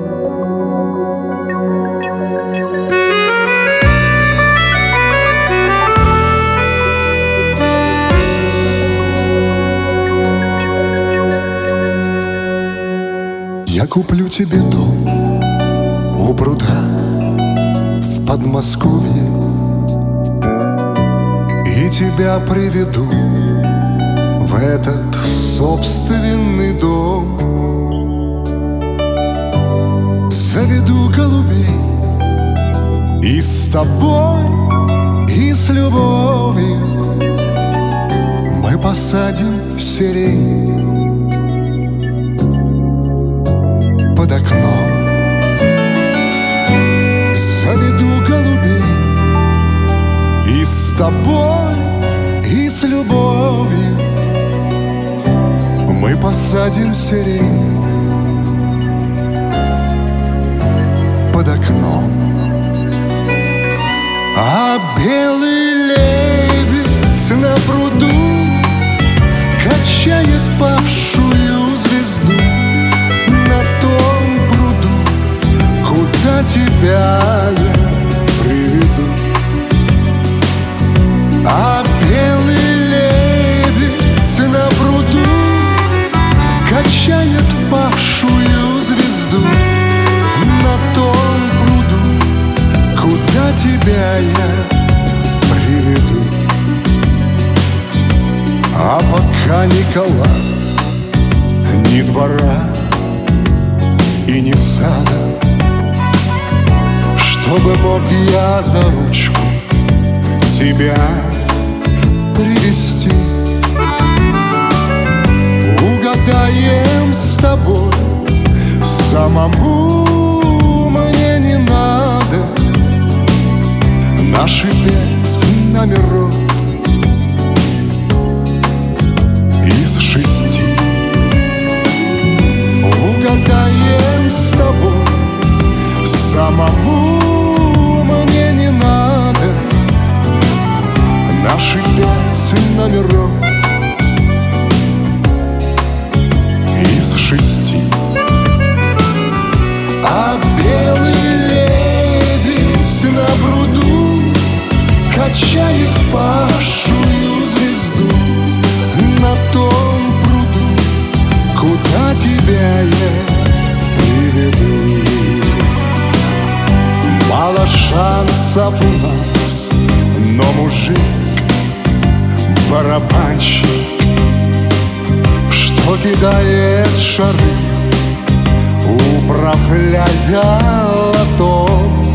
Я куплю тебе дом у пруда в Подмосковье и тебя приведу в этот собственный дом. Заведу голубей и с тобой, и с любовью мы посадим сирень под окном. Заведу голубей и с тобой, и с любовью мы посадим сирень под окном. А белый лебедь на пруду качает павшую звезду на том пруду, куда тебя я приведу. А белый лебедь на пруду качает павшую звезду на том пруду, куда тебя я приведу. А пока Никола ни двора и ни сада, чтобы мог я за ручку тебя привести, угадаем с тобой, самому мне не надо наши 5 номеров из 6. Угадаем с тобой, самому мне не надо наши 5 номеров из 6. А белый лебедь на пруду качает павшую звезду на том пруду, куда тебя я приведу. Мало шансов у нас, но мужик барабанщик, что кидает шары, управляя лотом,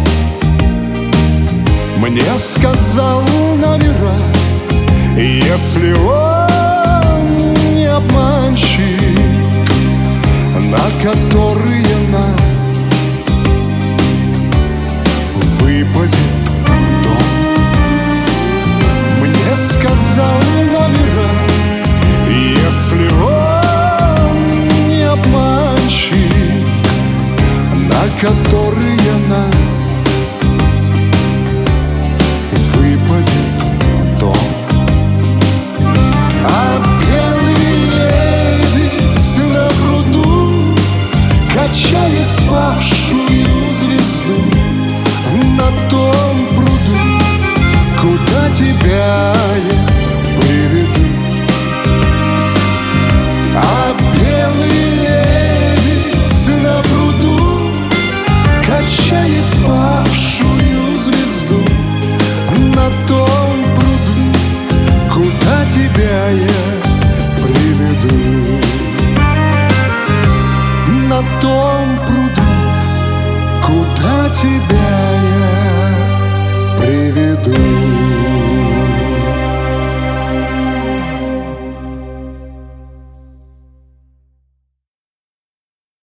мне сказал номера, если он